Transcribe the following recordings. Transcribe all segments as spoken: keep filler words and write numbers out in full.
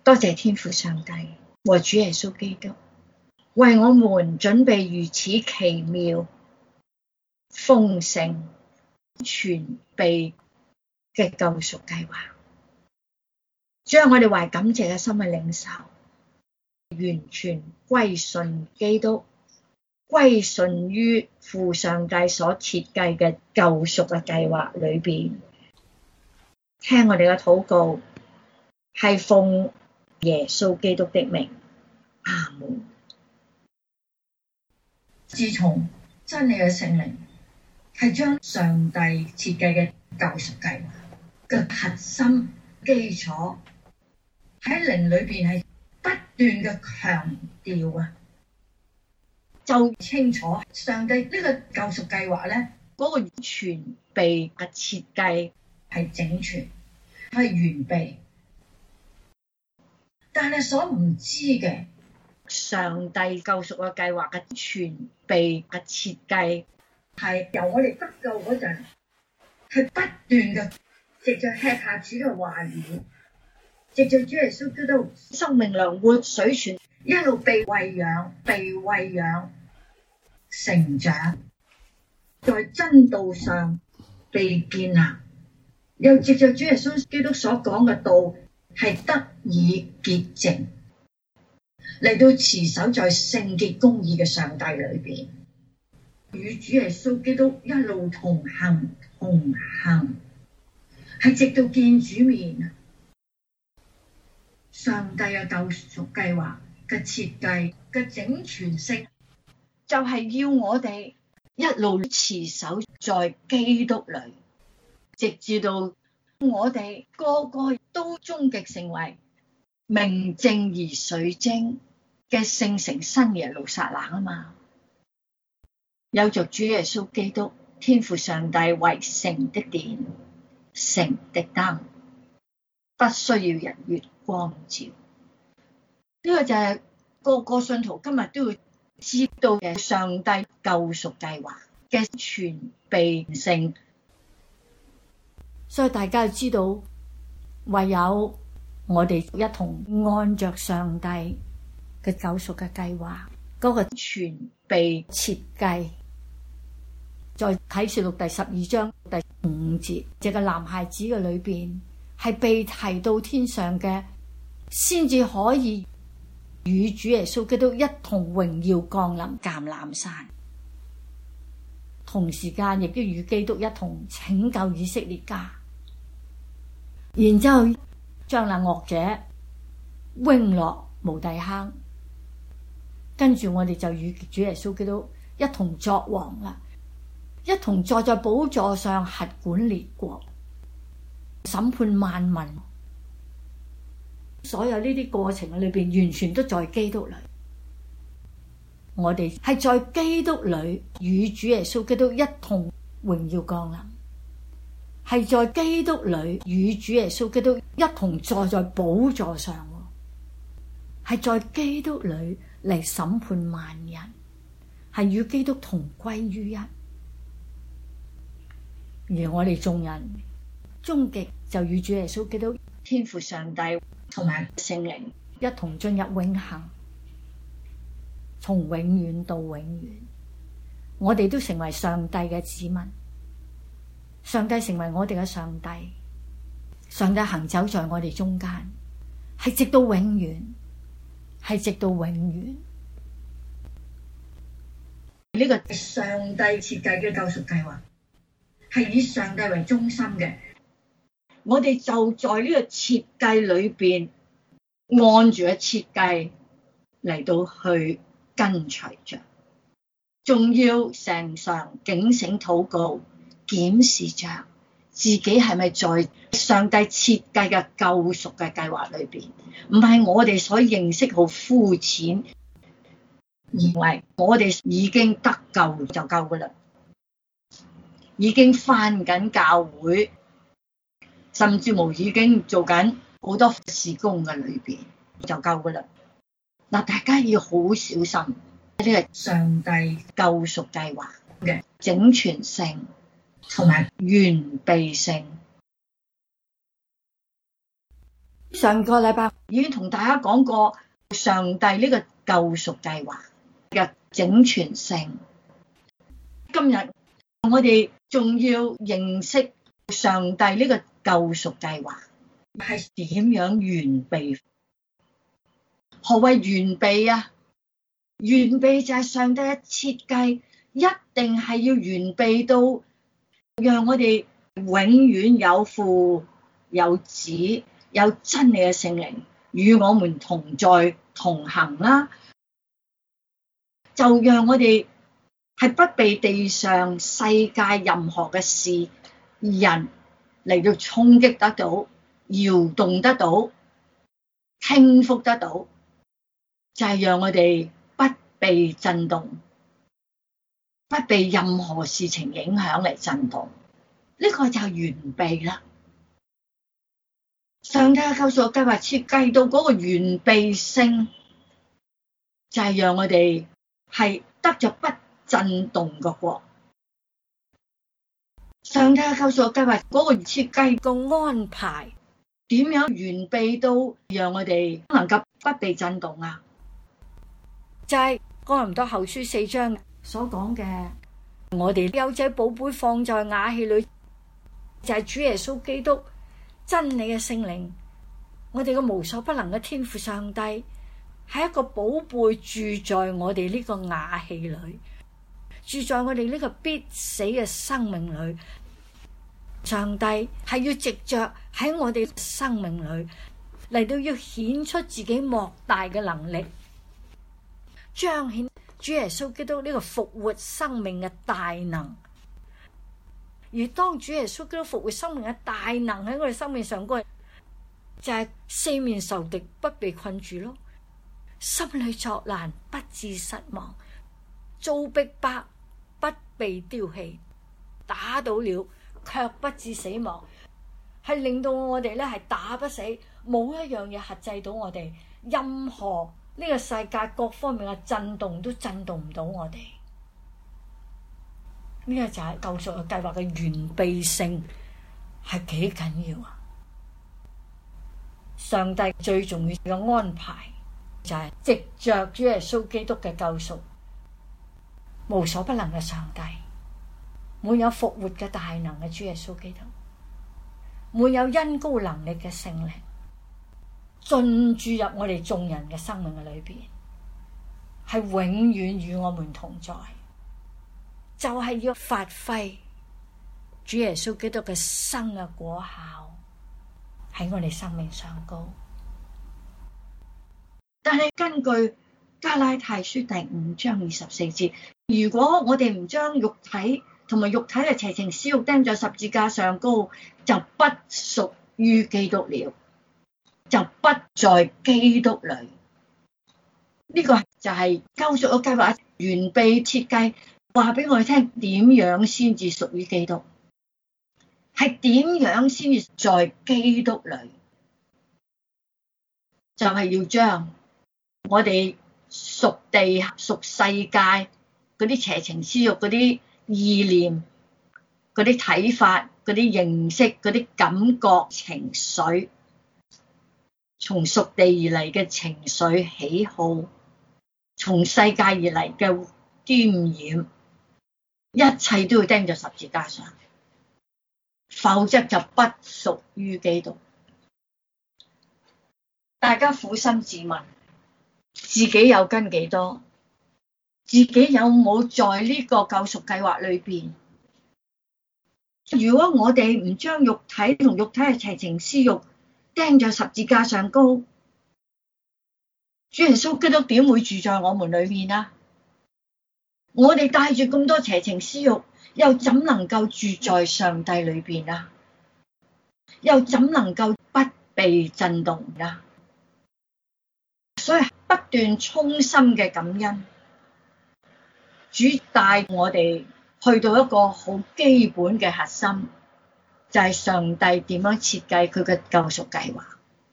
多謝天父上帝和主耶穌基督為我們準備如此奇妙、豐盛、全備嘅救贖計劃。主啊，我哋懷感謝嘅心去領受，完全歸順基督，歸順於父上帝所設計嘅救贖嘅計劃裏邊。聽我哋嘅禱告，係奉耶穌基督的名，阿門。自從真理嘅聖靈係將上帝設計嘅救贖計劃嘅核心基礎喺靈裏邊係不斷嘅強調啊，就清楚上帝呢個救贖計劃咧，嗰個全備嘅設計係整全，係完備。但係所唔知嘅，上帝救贖嘅計劃嘅全備嘅設計係由我哋得救嗰陣，係不斷嘅藉着吃下主嘅話語，藉着主耶穌基督生命糧活水泉，一路被餵養，被餵養成長，在真道上被建立，又藉着主耶穌基督所講嘅道係得以潔淨，嚟到持守在聖潔公義嘅上帝裏邊，與主耶穌基督一路同行同行，係直到見主面。上帝嘅救贖計劃嘅設計嘅整全性，就係要我哋一路持守在基督裏，直至到我哋個個都終極成為明淨而水晶嘅聖城新耶路撒冷啊嘛！有着主耶穌基督天父上帝為城的殿、城的燈，不需要人月光照。呢個就係個個信徒今日都要知道嘅上帝救贖計劃嘅全備性。 所以大家要知道，唯有我哋一同按着上帝嘅救贖嘅計劃嗰個全備設計，在啟示錄第十二章第五節，這個男孩子嘅裏邊係被提到天上嘅，先至可以與主耶穌基督一同榮耀降臨橄欖山，同時間亦都與基督一同拯救以色列家。然之後將那惡者扔落無底坑，跟住我哋就與主耶穌基督一同作王啦，一同坐在寶座上轄管列國，審判萬民。所有呢啲過程裏邊，完全都在基督裏。我哋係在基督裏與主耶穌基督一同榮耀降臨，係在基督裏與主耶穌基督一同坐在寶座上，係在基督裏嚟審判萬人，係與基督同歸於一。而我哋眾人終極就與主耶穌基督天父上帝同埋聖靈一同進入永恆，從永遠到永遠，我哋都成為上帝嘅子民。上帝成為我哋嘅上帝，上帝行走在我哋中間，係直到永遠，係直到永遠。 呢個上帝設計嘅救贖計劃係以上帝為中心嘅，我哋就在呢個設計裏邊，按住個設計嚟到去跟隨着，仲要常常警醒禱告，檢視着自己係咪在上帝設計嘅救贖嘅計劃裏邊，唔係我哋所認識好膚淺，以為我哋已經得救就夠噶啦，已經返緊教會，甚至無已經做緊好多事工嘅裏邊就夠噶啦。嗱，大家要好小心呢個上帝救贖計劃嘅整全性同埋完備性。 上個禮拜已經同大家講過上帝呢個救贖計劃嘅整全性。今日我哋仲要認識上帝呢個救贖計劃係點樣完備。何謂完備啊？完備就係上帝嘅設計，一定係要完備到讓我哋永遠有父有子有真理嘅聖靈與我們同在同行啦。就讓我哋係不被地上世界任何嘅事人嚟到衝擊得到、搖動得到、傾覆得到，就係讓我哋不被震動，不被任何事情影響嚟震動。呢個就係完備啦。上帝嘅救贖計劃設計到嗰個完備性，就係讓我哋係得咗不震動嘅國。上帝嘅救贖計劃嗰個設計個安排點樣完備到讓我哋能夠不被震動啊？ 就係哥林多後書四章所講嘅，我哋有這寶貝放在瓦器裏，就係主耶穌基督真理嘅聖靈，我哋嘅無所不能嘅天父上帝係一個寶貝住在我哋呢個瓦器裏，住在我哋呢個必死嘅生命裏。上帝係要藉着喺我哋生命裏嚟到要顯出自己莫大嘅能力，彰顯主耶穌基督呢個復活生命嘅大能。而當主耶穌基督復活生命嘅大能喺我哋生命上嗰，就係四面受敵不被困住咯，心裏作難不致失望，遭逼迫不被丟棄，打倒了卻不致死亡，係令到我哋咧係打不死，冇一樣嘢轄制到我哋，任何呢個世界各方面嘅震動都震動唔到我哋。呢個就係救贖嘅計劃嘅完備性係幾緊要啊！上帝最重要嘅安排就係藉着主耶穌基督嘅救贖，無所不能嘅上帝，滿有復活嘅大能嘅主耶穌基督，滿有恩膏能力嘅聖靈，進駐入我哋眾人嘅生命嘅裏邊，係永遠與我們同在，就係要發揮主耶穌基督嘅生嘅果效喺我哋生命上高。 但係根據加拉太書第五章二十四節，如果我哋唔將肉體同埋肉體嘅邪情私慾釘在十字架上高，就不屬於基督了，就不在基督裏。呢、這個就係救贖嘅計劃完備設計，話俾我哋聽點樣先至屬於基督，係點樣先至在基督裏，就係、是、要將我哋屬地屬世界嗰啲邪情私慾嗰啲意念、嗰啲睇法、嗰啲認識、嗰啲感覺、情緒，從屬地而嚟嘅情緒喜好，從世界而嚟嘅沾染，一切都要釘在十字架上，否則就不屬於基督。大家苦心自問，自己有跟幾多？自己有冇在呢個救贖計劃裏邊？如果我哋唔將肉體同肉體嘅邪情私慾釘在十字架上高，主耶穌基督點會住在我們裏面啊？我哋帶住咁多邪情私慾，又怎能夠住在上帝裏邊啊？又怎能夠不被震動啊？所以不斷衷心嘅感恩，主帶我哋去到一個好基本嘅核心，就係上帝點樣設計佢嘅救贖計劃。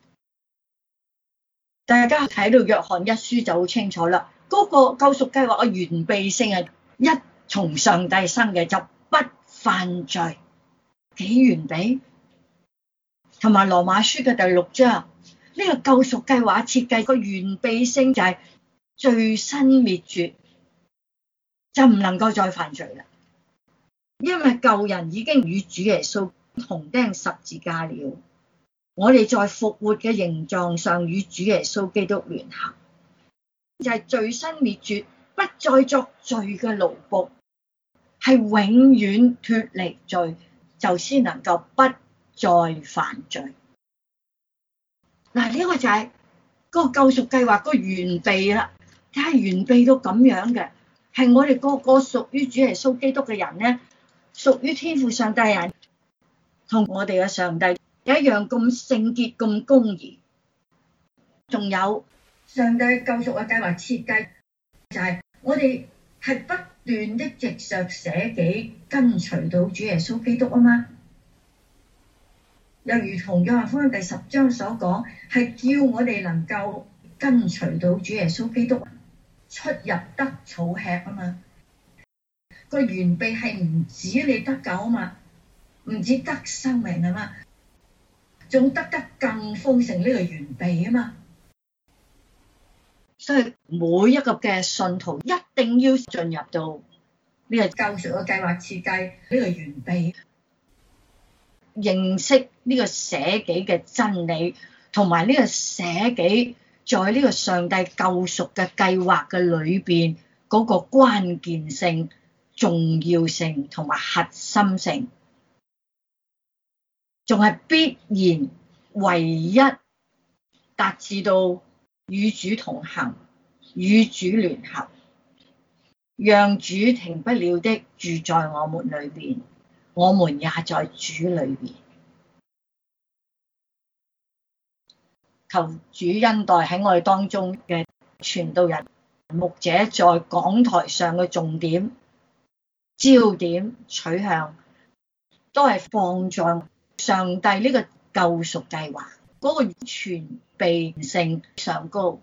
大家睇到約翰一書就好清楚啦，嗰個救贖計劃嘅完備性係一從上帝生嘅就不犯罪，幾完備。同埋羅馬書嘅第六章呢個救贖計劃設計個完備性就係罪身滅絕，就唔能夠再犯罪啦。因為舊人已經與主耶穌同釘十字架了，我哋在復活嘅形狀上與主耶穌基督聯合，就係罪身滅絕，不再作罪嘅奴僕，係永遠脫離罪，就先能夠不再犯罪。嗱，呢個就係嗰個救贖計劃個完備啦，睇下完備到咁樣嘅，係我哋個個屬於主耶穌基督嘅人咧，屬於天父上帝人，同我哋嘅上帝一樣咁聖潔、咁公義。仲有上帝救贖嘅計劃設計，就係我哋係不斷的藉著捨己跟隨到主耶穌基督啊嘛。又如同約翰福音第十章所講，係叫我哋能夠跟隨到主耶穌基督，出入得草吃啊嘛。個完備係唔止你得救啊嘛，唔止得生命啊嘛，仲得得更豐盛呢個完備啊嘛。所以每一個嘅信徒一定要進入到呢個救贖嘅計劃設計呢個完備。認識呢個捨己嘅真理，同埋呢個捨己在呢個上帝救贖嘅計劃嘅裏邊嗰個關鍵性、重要性同埋核心性，仲係必然唯一達至到與主同行、與主聯合，讓主停不了的住在我們裏邊。我們也在主裏面，求主恩待喺我哋當中嘅傳道人、牧者，在講台上嘅重點、焦點、取向，都係放在上帝呢個救贖計劃嗰個全備性上高。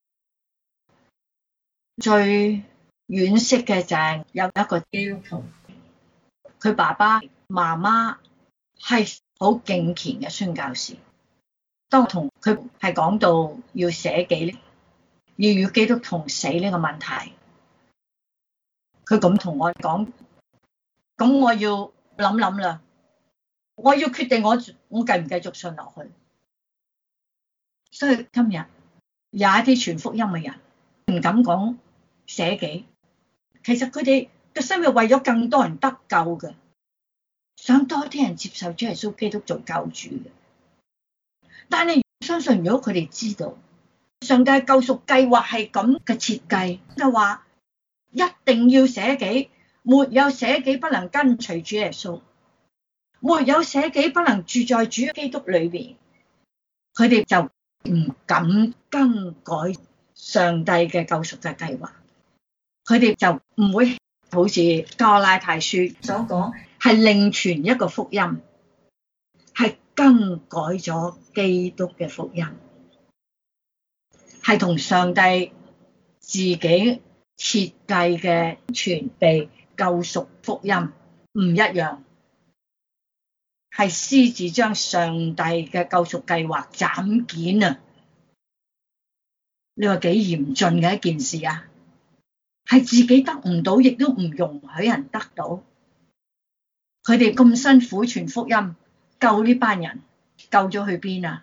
最惋惜嘅就係有一個基督徒，佢爸爸媽媽係好敬虔嘅宣教士，當同佢係講到要捨己，要與基督同死呢個問題，佢咁同我講，咁我要諗諗啦，我要決定我我繼唔繼續信落去。所以今日有一啲傳福音嘅人唔敢講捨己，其實佢哋個心係為咗更多人得救嘅，想多啲人接受主耶穌基督做救主嘅。但係相信如果佢哋知道上帝救贖計劃係咁嘅設計，就話一定要捨己，沒有捨己不能跟隨主耶穌，沒有捨己不能住在主基督裏面，佢哋就唔敢更改上帝嘅救贖嘅計劃，佢哋就唔會好似加拉太書所講，係另傳一個福音，係更改咗基督嘅福音，係同上帝自己設計嘅全備救贖福音唔一樣，係私自將上帝嘅救贖計劃斬件啊！你話幾嚴峻嘅一件事啊！係自己得唔到，亦都唔容許人得到。佢哋咁辛苦傳福音，救呢班人，救咗去邊啊？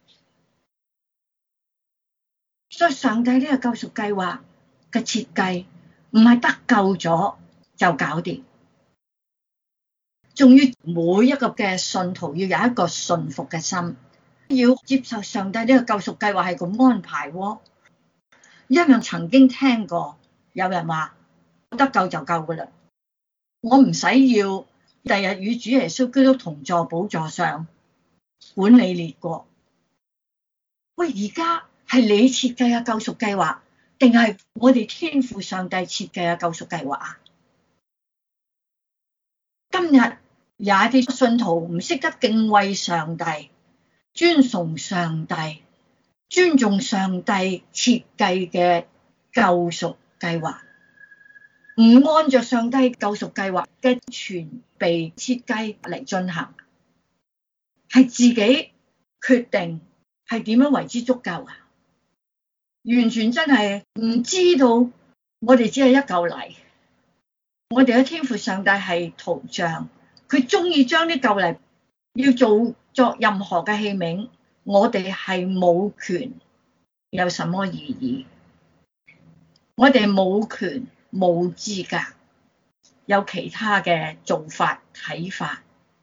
所以上帝呢個救贖計劃嘅設計，唔係得救咗就搞掂，仲要每一個嘅信徒要有一個信服嘅心，要接受上帝呢個救贖計劃係咁安排喎。因為曾經聽過有人話得救就夠噶啦，我唔使要第日與主耶穌基督同坐寶座上管理列國。喂，而家係你設計嘅救贖計劃，定係我哋天父上帝設計嘅救贖計劃啊？今日有一啲信徒唔識得敬畏上帝、尊崇上帝、尊重上帝設計嘅救贖計劃，唔按照上帝救贖計劃嘅全備設計嚟進行，係自己決定係點樣為之足夠啊？完全真係唔知道，我哋只係一嚿泥。我哋嘅天父上帝係陶匠，佢中意將啲嚿泥要做作任何嘅器皿，我哋係冇權有什麼意義，我哋冇權冇資格有其他嘅做法睇法。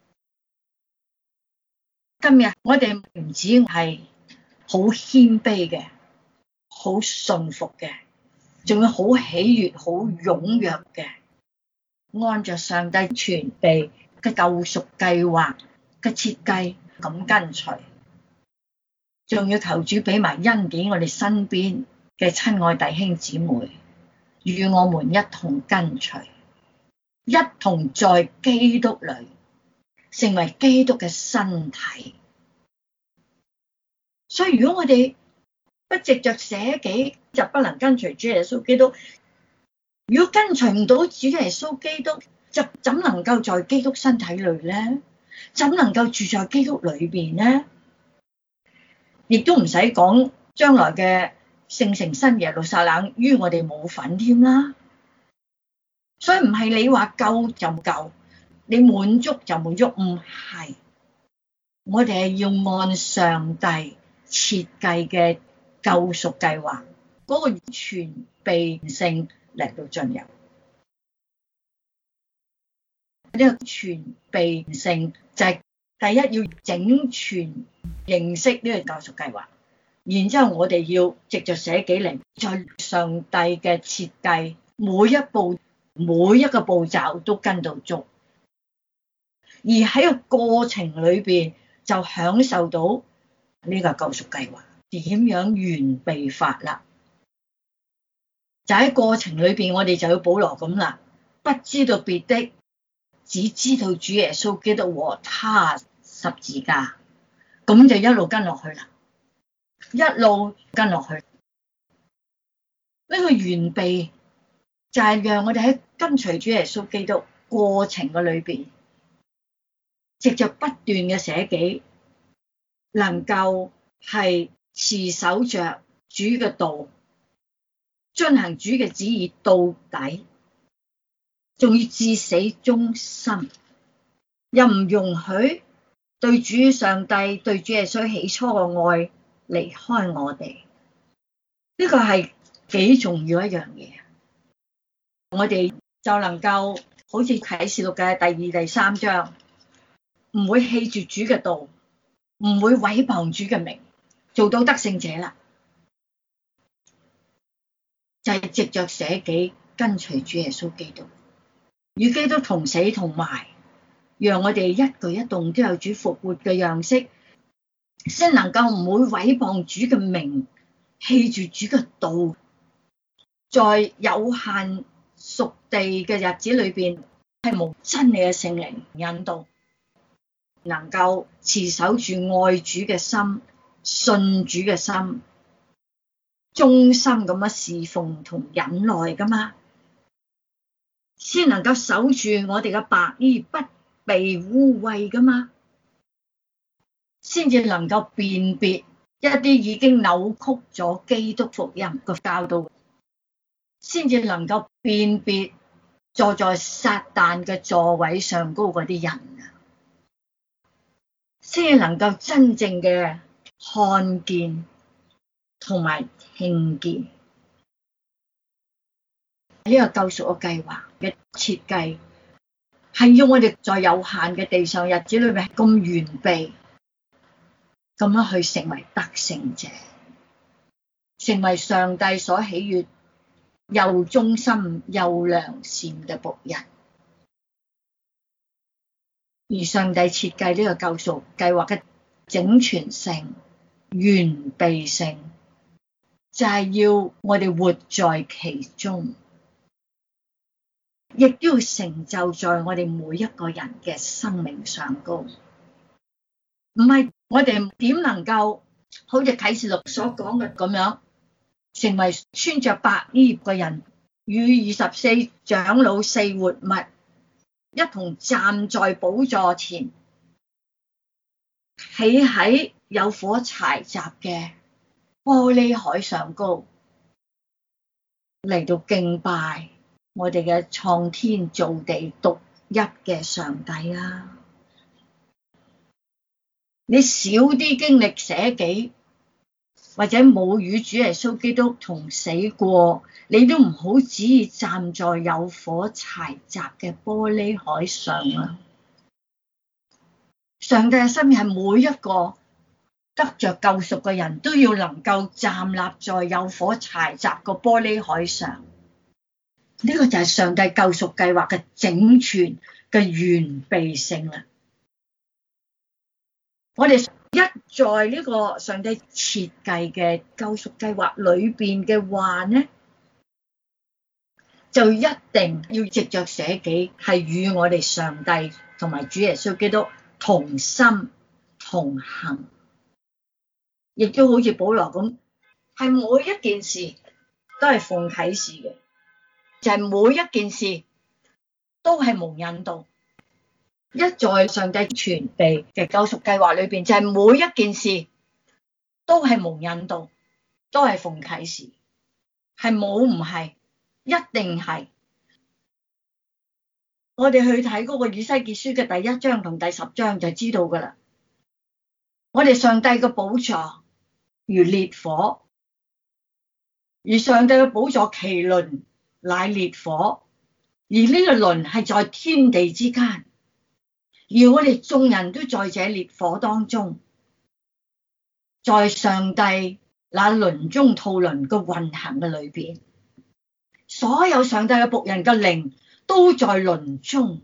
今日我哋唔止係好謙卑嘅，好順服嘅，仲要好喜悅、好踴躍嘅，按着上帝全備嘅救贖計劃嘅設計咁跟隨，仲要求主俾埋恩典我哋身邊嘅親愛弟兄姊妹，與我們一同跟隨，一同在基督裏成為基督嘅身體。所以如果我哋不藉着捨己，就不能跟隨主耶穌基督。如果跟隨唔到主耶穌基督，就怎能夠在基督身體裏呢？怎能夠住在基督裏邊呢？亦都唔使講將來嘅聖城新耶路撒冷於我哋冇份添啦。所以唔係你話夠就夠，你滿足就滿足，唔係。我哋係要按上帝設計嘅救贖計劃嗰個全備性嚟到進入。呢個全備性就係第一要整全認識呢個救贖計劃，然之後我哋要藉着捨己嚟，在上帝嘅設計每一步每一個步驟都跟到足，而喺個過程裏邊就享受到呢個救贖計劃點樣完備法啦。就喺過程裏邊，我哋就要保羅咁啦，不知道別的，只知道主耶穌基督和他十字架，咁就一路跟落去啦，一路跟落去。呢個完備就係讓我哋喺跟隨主耶穌基督過程嘅裏邊，藉着不斷嘅捨己，能夠係持守着主嘅道，遵行主嘅旨意到底，仲要至死忠心，又唔容許對主上帝、對主耶穌起初嘅愛離開我哋。呢個係幾重要一樣嘢，我哋就能夠好似啟示錄嘅第二、第三章，唔會棄絕主嘅道，唔會毀謗主嘅名，做到得勝者啦。就係藉着捨己跟隨主耶穌基督，與基督同死同埋，讓我哋一舉一動都有主復活嘅樣式，先能夠唔會毀謗主嘅名，棄住主嘅道，在有限屬地嘅日子裏邊，係無真理嘅聖靈引導，能夠持守住愛主嘅心、信主嘅心，忠心咁樣侍奉同忍耐噶嘛，先能夠守住我哋嘅白衣不被污穢噶嘛，先至能夠辨別一啲已經扭曲咗基督福音嘅教導，先至能夠辨別坐在撒旦嘅座位上高嗰啲人啊，先至能夠真正嘅看見同埋聽見。呢個救贖嘅計劃嘅設計係要我哋在有限嘅地上日子裏面咁完備，咁樣去成為得勝者，成為上帝所喜悅又忠心又良善嘅僕人。而上帝設計呢個救贖計劃嘅整全性、完備性，就係要我哋活在其中，亦都要成就在我哋每一個人嘅生命上高。唔係我哋點能夠好似啟示錄所講嘅咁樣，成為穿着白衣嘅人，與二十四長老四活物一同站在寶座前，企喺有火柴閘嘅玻璃海上高嚟到敬拜我哋嘅創天造地獨一嘅上帝啊！你少啲經歷捨己，或者冇與主耶穌基督同死過，你都唔好只意站在有火柴閘嘅玻璃海上啊！上帝嘅心意係每一個得着救贖嘅人都要能夠站立在有火柴閘個玻璃海上，呢個就係上帝救贖計劃嘅整全嘅完備性啦。我哋一在呢個上帝設計嘅救贖計劃裏邊嘅話呢，就一定要藉着捨己，係與我哋上帝同埋主耶穌基督同心同行，亦都好似保羅咁，係每一件事都係奉啟示嘅，就係每一件事都係蒙引導。一在上帝全備嘅救贖計劃裏邊，就係每一件事都係蒙引導，都係奉啟示，係冇唔係，一定係。我哋去睇嗰個以西結書嘅第一章同第十章就知道噶啦。我哋上帝嘅寶座如烈火，而上帝嘅寶座其輪乃烈火，而呢個輪係在天地之間，而我哋眾人都在這烈火當中，在上帝那輪中套輪嘅運行嘅裏邊，所有上帝嘅僕人嘅靈都在輪中，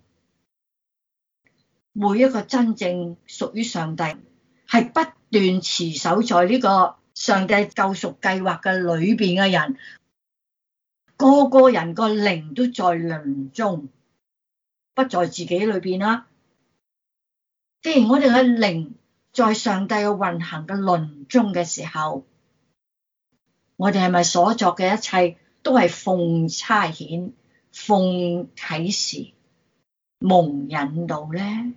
每一個真正屬於上帝係不斷持守在呢個上帝救贖計劃嘅裏邊嘅人，個個人個靈都在輪中，不在自己裏邊啦。既然我哋嘅靈在上帝嘅運行嘅輪中嘅時候，我哋係咪所作嘅一切都係奉差遣、奉啟示、蒙引導呢？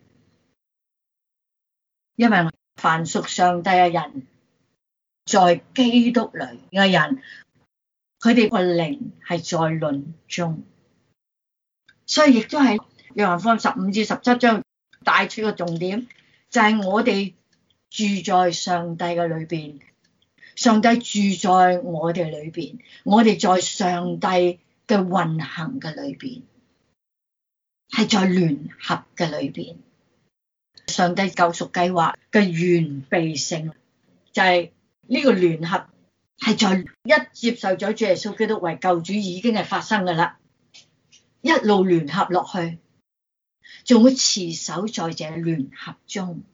因為凡屬上帝嘅人，在基督裏嘅人，佢哋個靈係在輪中，所以亦都係約翰福音十五至十七章帶出個重點，就係我哋住在上帝嘅裏邊，上帝住在我哋裏邊，我哋在上帝嘅運行嘅裏邊，係在聯合嘅裏邊。上帝救贖計劃嘅完備性，就係呢個聯合係在一接受咗主耶穌基督為救主已經係發生㗎喇，一路聯合落去，仲會持守在這聯合中。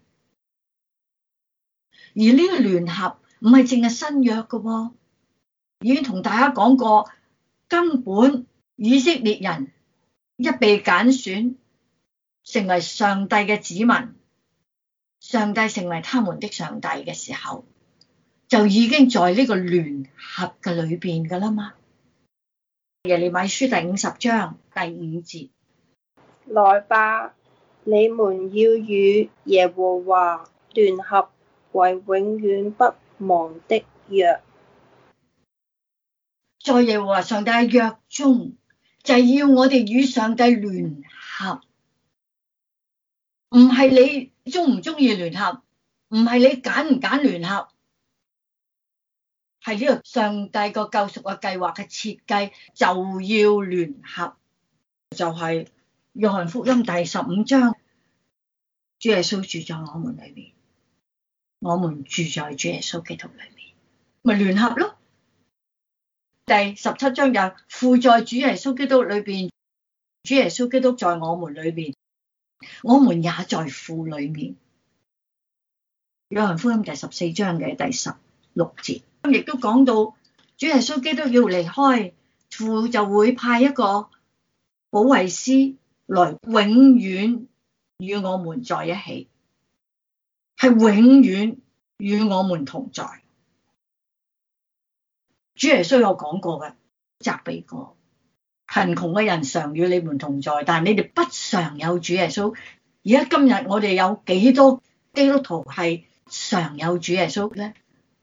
而呢個聯合唔係淨係新約嘅喎，已經同大家講過，根本以色列人一被揀選成為上帝嘅子民，上帝成為他們的上帝嘅時候，就已經在呢個聯合嘅裏邊㗎啦嘛。耶利米書第五十章第五節， 來吧，你們要與耶和華聯合，為永遠不忘的約。 在耶和華上帝嘅約中，就係要我哋與上帝聯合，唔係你中唔中意聯合，唔係你揀唔揀聯合，係呢個上帝個救贖嘅計劃嘅設計就要聯合，就係約翰福音第十五章，主耶穌住在我們裏面，我們住在主耶穌基督裏面，咪聯合咯。第十七章就父在主耶穌基督裏邊，主耶穌基督在我們裏面，我們也在父裏面。約翰福音第十四章嘅第十六節，亦都講到主耶穌基督要離開，父就會派一個保惠師來永遠與我們在一起，係永遠與我們同在。主耶穌有講過嘅，責備過貧窮嘅人常與你們同在，但係你哋不常有主耶穌。而家今日我哋有幾多基督徒係常有主耶穌咧？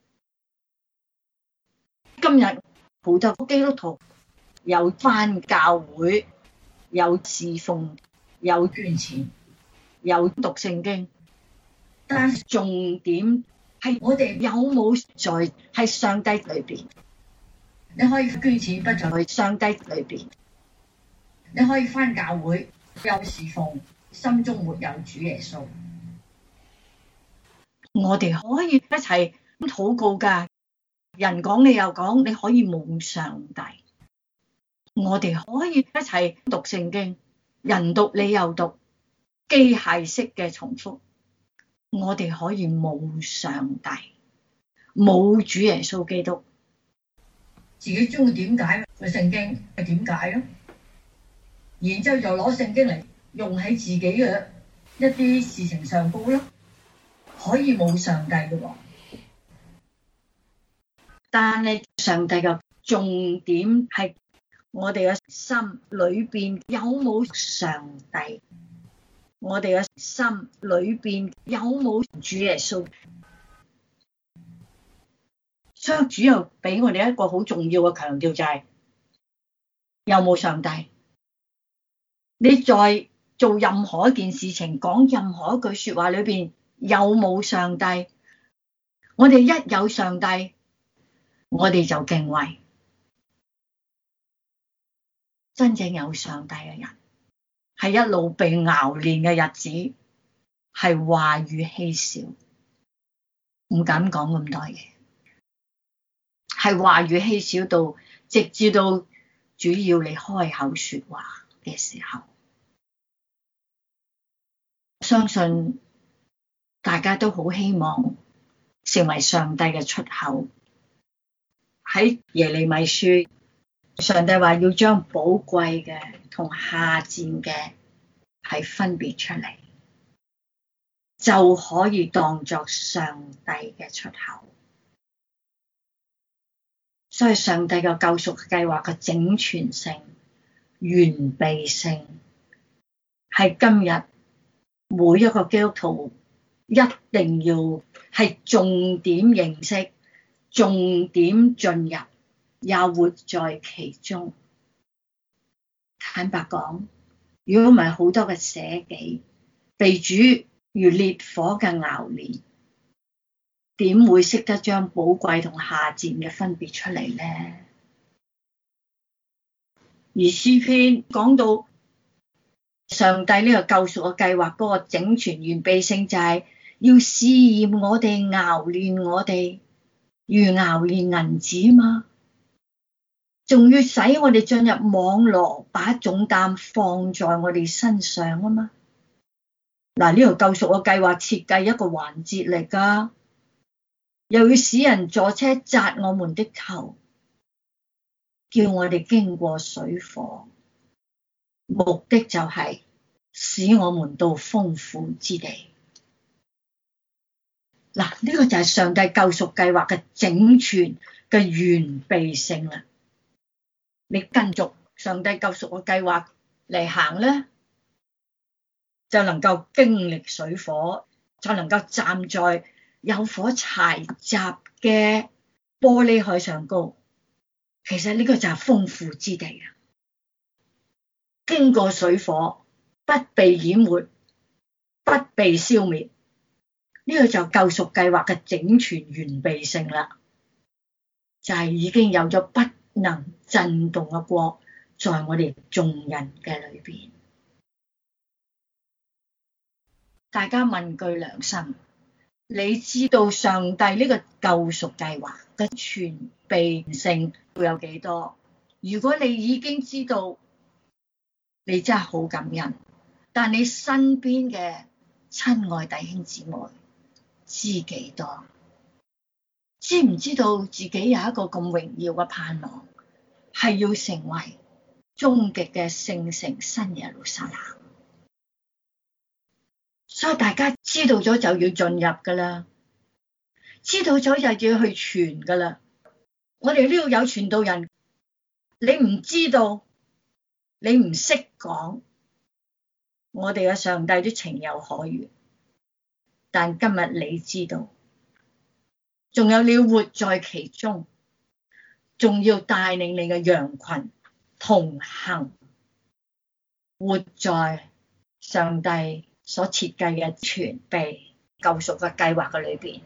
今日好多基督徒有返教會，有侍奉，有捐錢，有讀聖經，但重點係我哋有冇在係上帝裏邊？你可以捐錢，不在上帝裏邊；你可以返教會，有侍奉，心中沒有主耶穌。我哋可以一齊禱告㗎，人講你又講，你可以冇上帝。我哋可以一齊讀聖經，人讀你又讀，機械式嘅重複。我哋可以冇上帝，冇主耶穌基督。自己中意點解個聖經係點解咯？然之後就攞聖經嚟用喺自己嘅一啲事情上高咯。可以冇上帝嘅喎，但係上帝嘅重點係我哋嘅心裏邊有冇上帝？我哋嘅心裏邊有冇主耶穌？所以主又俾我哋一個好重要嘅強調，就係有冇上帝？你在做任何一件事情，講任何一句說話裏邊，有冇上帝？我哋一有上帝，我哋就敬畏。真正有上帝嘅人，係一路被熬練嘅日子，係話語稀少，唔敢講咁多嘢，係話語稀少到直至到主要你開口說話嘅時候，相信大家都好希望成為上帝嘅出口。喺耶利米書，上帝話要將寶貴嘅同下賤嘅係分別出嚟，就可以當作上帝嘅出口。所以上帝嘅救贖計劃嘅整全性、完備性，係今日每一個基督徒一定要係重點認識、重點進入，也活在其中。坦白講，如果唔係好多嘅捨己，被主如烈火嘅熬煉，點會識得將寶貴同下賤嘅分別出嚟呢？而詩篇講到上帝呢個救贖嘅計劃嗰個整全完備性，就係要試驗我哋、熬煉我哋，如熬煉銀子嘛，仲要使我哋進入網羅，把重擔放在我哋身上啊嘛。嗱，呢個救贖嘅計劃設計一個環節嚟噶，又要使人坐車砸我們的頭，叫我哋經過水火，目的就係使我們到豐富之地。嗱，呢個就係上帝救贖計劃嘅整全嘅完備性啦。你跟住上帝救贖嘅計劃嚟行咧，就能夠經歷水火，就能夠站在有火柴雜嘅玻璃海上高。其實呢個就係豐富之地啊！經過水火，不被淹沒，不被消滅，呢個就救贖計劃嘅整全完備性啦。就係已經有咗不能震動嘅國在我哋眾人嘅裏邊。大家問句良心，你知道上帝呢個救贖計劃嘅全備性會有幾多？如果你已經知道，你真係好感恩。但你身邊嘅親愛弟兄姊妹知幾多？知唔知道自己有一個咁榮耀嘅盼望，係要成為終極嘅聖城新耶路撒冷？所以大家知道咗就要進入噶啦，知道咗就要去傳噶啦。我哋呢度有傳道人，你唔知道，你唔識講，我哋嘅上帝都情有可原。但今日你知道， 仲有你要活在其中，仲要帶領你嘅羊群同行，活在上帝所設計嘅全備救贖嘅計劃嘅裏邊。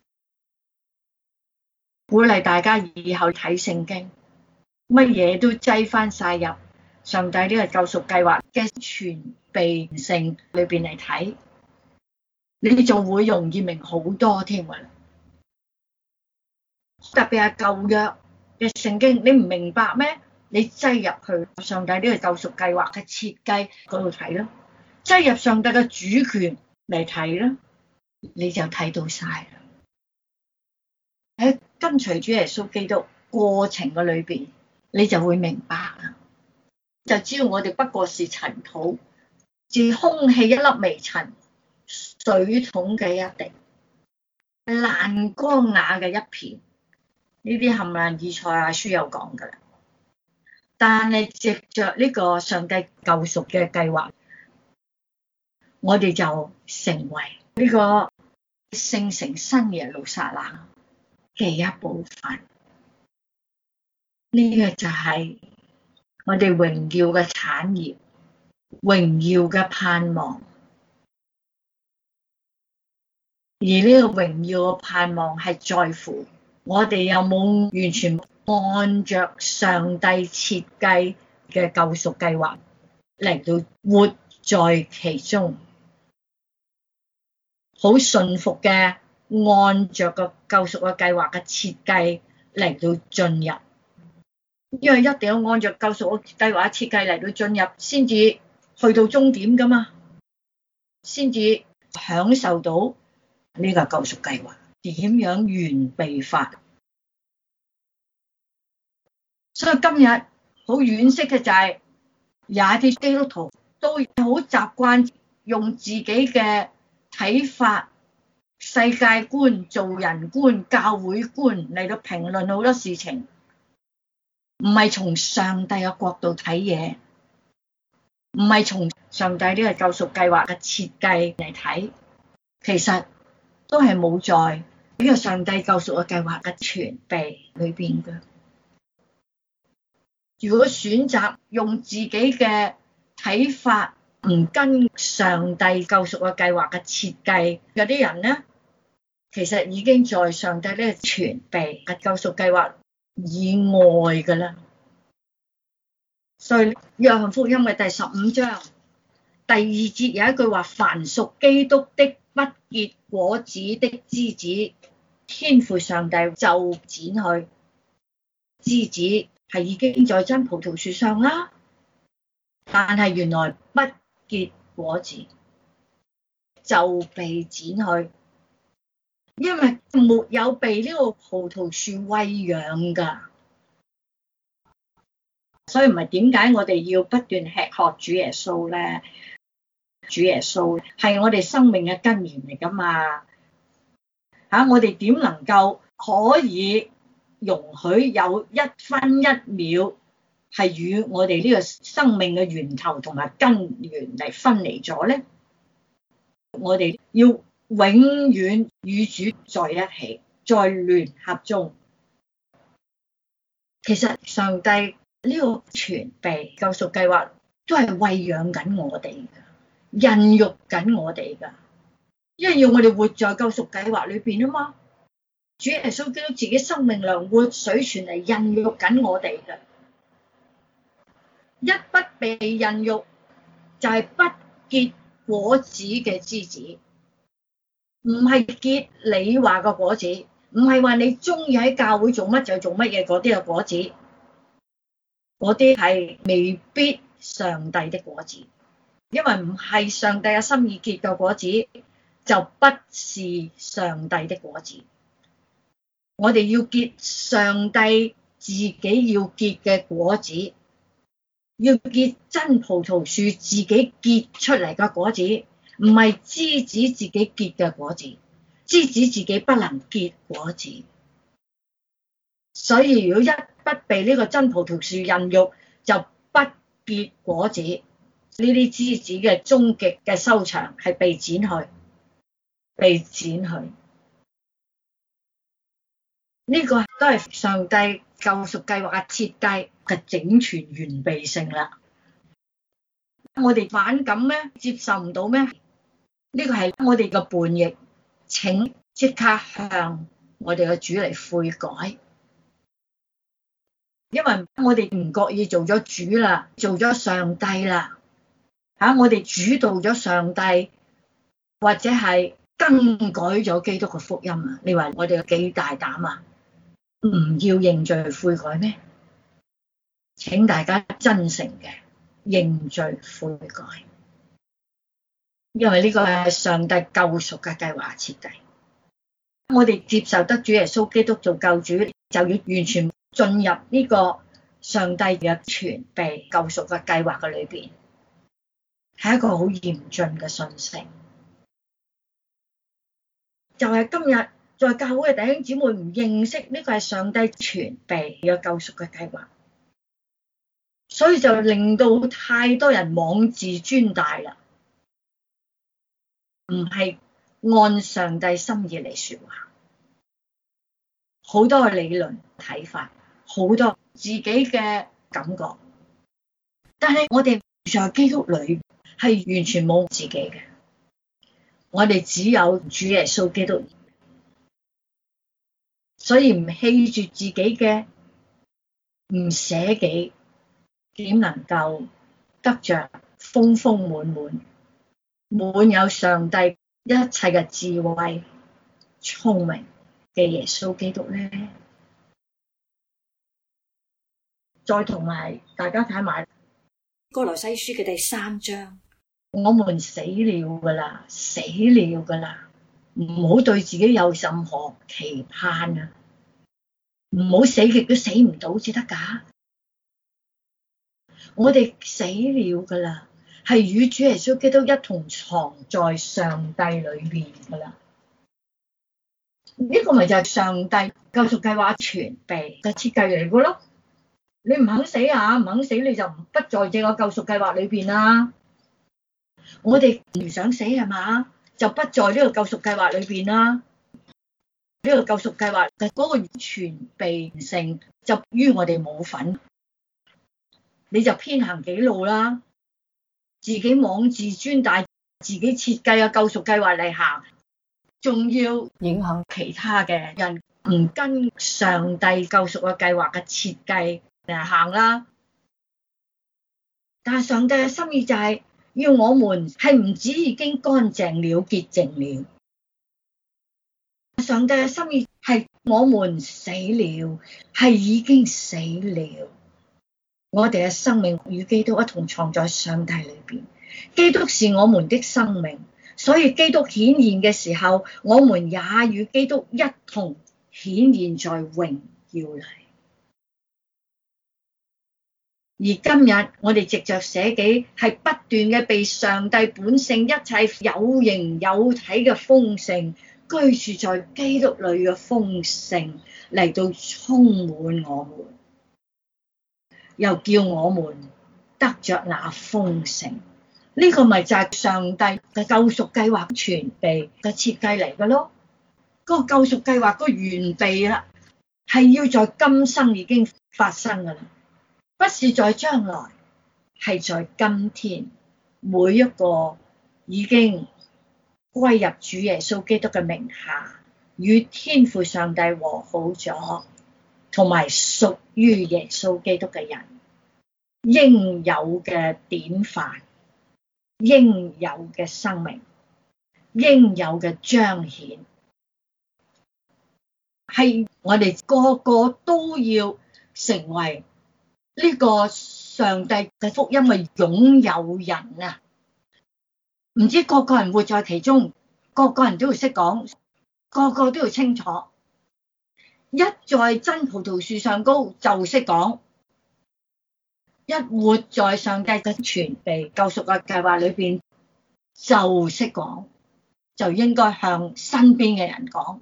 鼓勵大家以後睇聖經，乜嘢都擠翻晒入上帝呢個救贖計劃嘅全備性裏邊嚟睇，你就會容易明好多添啊！特別係舊約嘅聖經，你唔明白咩？你擠入去上帝呢個救贖計劃嘅設計嗰度睇咯，擠入上帝嘅主權嚟睇啦，你就睇到晒啦。喺跟隨主耶穌基督過程嘅裏邊，你就會明白啦。就知道我哋不過是塵土，似空氣一粒微塵，水桶嘅一滴，爛光瓦嘅一片。呢啲冚唪唥以賽亞書有講噶啦。但係藉着呢個上帝救贖嘅計劃，我哋就成為呢個聖城新耶路撒冷嘅一部分。呢個就係我哋榮耀嘅產業，榮耀嘅盼望。而呢個榮耀嘅盼望係在乎我哋有冇完全按着上帝設計嘅救贖計劃嚟到活在其中，好順服嘅按着個救贖嘅計劃嘅設計嚟到進入。因為一定要按照救贖嘅計劃設計嚟到進入，先至去到終點噶嘛，先至享受到呢個救贖計劃點樣完備法。所以今日好惋惜嘅就係有一啲基督徒都好習慣用自己嘅睇法、世界觀、做人觀、教會觀嚟到評論好多事情。唔係從上帝嘅角度睇嘢，唔係從上帝呢個救贖計劃嘅設計嚟睇，其實都係冇在呢個上帝救贖嘅計劃嘅全備裏邊嘅。如果選擇用自己嘅睇法，唔跟上帝救贖嘅計劃嘅設計，有啲人呢，其實已經在上帝呢個全備嘅救贖計劃以外噶啦。所以約翰福音嘅第十五章第二節有一句話：凡屬基督的不結果子的枝子，天父上帝就剪去。枝子係已經在真葡萄樹上啦，但係原來不結果子就被剪去，因為沒有被呢個葡萄樹餵養噶。所以唔係點解我哋要不斷吃喝主耶穌咧？主耶穌係我哋生命嘅根源嚟噶嘛？吓，我哋點能夠可以容許有一分一秒係與我哋呢個生命嘅源頭同埋根源嚟分離咗咧？我哋要永遠與主在一起，在聯合中。其實上帝呢個全備救贖計劃都係餵養緊我哋㗎，孕育緊我哋㗎，因為要我哋活在救贖計劃裏邊啊嘛。主耶穌基督自己生命糧活水泉嚟孕育緊我哋㗎，一不被孕育就係不結果子嘅枝子，唔係結你話個果子，唔係話你中意喺教會做乜就做乜嘢嗰啲嘅果子。嗰啲係未必上帝的果子，因為唔係上帝嘅心意結嘅果子，就不是上帝的果子。我哋要結上帝自己要結嘅果子，要結真葡萄樹自己結出嚟嘅果子，唔係枝子自己結嘅果子。枝子自己不能結果子，所以如果一不被呢個真葡萄樹孕育，就不結果子。呢啲枝子嘅終極嘅收場係被剪去，被剪去。 呢個都係上帝救贖計劃嘅設計嘅整全完備性啦。我哋反感咩？接受唔到咩？呢個係我哋嘅叛逆，請即刻向我哋嘅主嚟悔改，因為我哋唔覺意做咗主啦，做咗上帝啦，吓我哋主導咗上帝，或者係更改咗基督嘅福音啊！你話我哋有幾大膽啊？唔要認罪悔改咩？請大家真誠嘅認罪悔改，因為呢個係上帝救贖嘅計劃設計。我哋接受得主耶穌基督做救主，就要完全進入呢個上帝嘅全備救贖嘅計劃嘅裏邊，係一個好嚴峻嘅訊息。就係今日在教會嘅弟兄姊妹唔認識呢個係上帝全備嘅救贖嘅計劃，所以就令到太多人妄自尊大啦，唔係按上帝心意嚟說話，好多嘅理論睇法，好多自己嘅感覺，但係我哋在基督裏係完全冇自己嘅，我哋只有主耶穌基督，所以唔棄住自己嘅，唔捨己，點能夠得着豐豐滿滿滿有上帝一切嘅智慧聰明嘅耶穌基督呢？再同埋大家睇埋歌羅西書嘅第三章， 我們死了噶啦，死了噶啦，唔好對自己有任何期盼啊！唔好死極都死唔到至得噶，我哋死了噶啦，係與主耶穌基督一同藏在上帝裏面噶啦。呢個咪就係上帝救贖計劃全備嘅設計嚟噶咯。你唔肯死啊，唔肯死你就不在這個救贖計劃裏邊啦。我哋唔想死係嘛，就不在呢個救贖計劃裏邊啦。呢個救贖計劃嘅嗰個全備性就於我哋冇份，你就偏行己路啦，自己妄自尊大，自己設計嘅救贖計劃嚟行，仲要影響其他嘅人唔跟上帝救贖嘅計劃嘅設計嚟行啦。但係上帝嘅心意就係要我們係唔止已經乾淨了潔淨了，上帝嘅心意係我們死了，係已經死了，我哋嘅生命與基督一同藏在上帝裏邊，基督是我們的生命，所以基督顯現嘅時候，我們也與基督一同顯現在榮耀裏。而今日我哋藉着捨己，係不斷嘅被上帝本性一切有形有體嘅豐盛，居住在基督裏嘅豐盛嚟到充滿我們，又叫我們得着那豐盛。呢個咪就係上帝嘅救贖計劃全備嘅設計嚟嘅咯。嗰個救贖計劃個完備啦，係要在今生已經發生噶啦，不是在將來，係在今天。每一個已經歸入主耶穌基督嘅名下，與天父上帝和好咗，同埋屬於耶穌基督嘅人，應有嘅典範，應有嘅生命，應有嘅彰顯，係我哋個個都要成為呢個上帝嘅福音嘅擁有人啊！唔知個個人活在其中，個個人都要識講，個個都要清楚。一在真葡萄樹上高就識講，一活在上帝嘅全備救贖嘅計劃裏邊就識講，就應該向身邊嘅人講。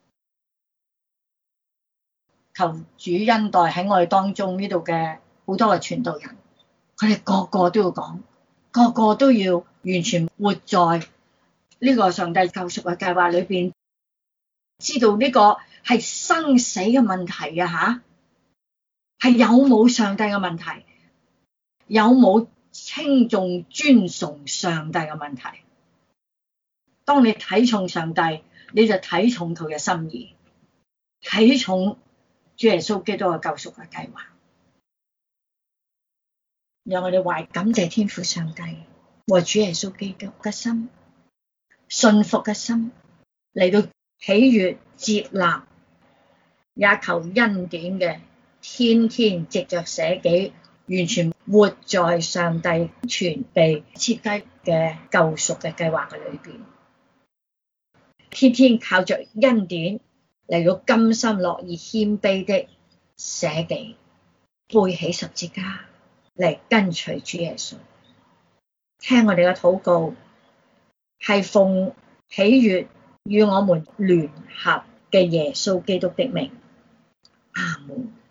求主恩待喺我哋當中呢度嘅好多嘅傳道人，佢哋個個都要講，個個都要完全活在呢個上帝救贖嘅計劃裏邊， 知道呢個係生死嘅問題啊吓，係有冇上帝嘅問題，有冇稱重尊崇上帝嘅問題。當你睇重上帝，你就睇重佢嘅心意，睇重主耶穌基督嘅救贖嘅計劃。讓我哋懷感謝天父上帝和主耶穌基督嘅心，信服嘅心嚟到喜悅接納，也求恩典嘅天天藉着捨己，完全活在上帝全備設計嘅救贖嘅計劃嘅裏邊，天天靠着恩典嚟到甘心樂意謙卑的捨己，背起十字架嚟跟隨主耶穌。聽我哋嘅禱告，係奉喜悅與我們聯合嘅耶穌基督的名，阿門。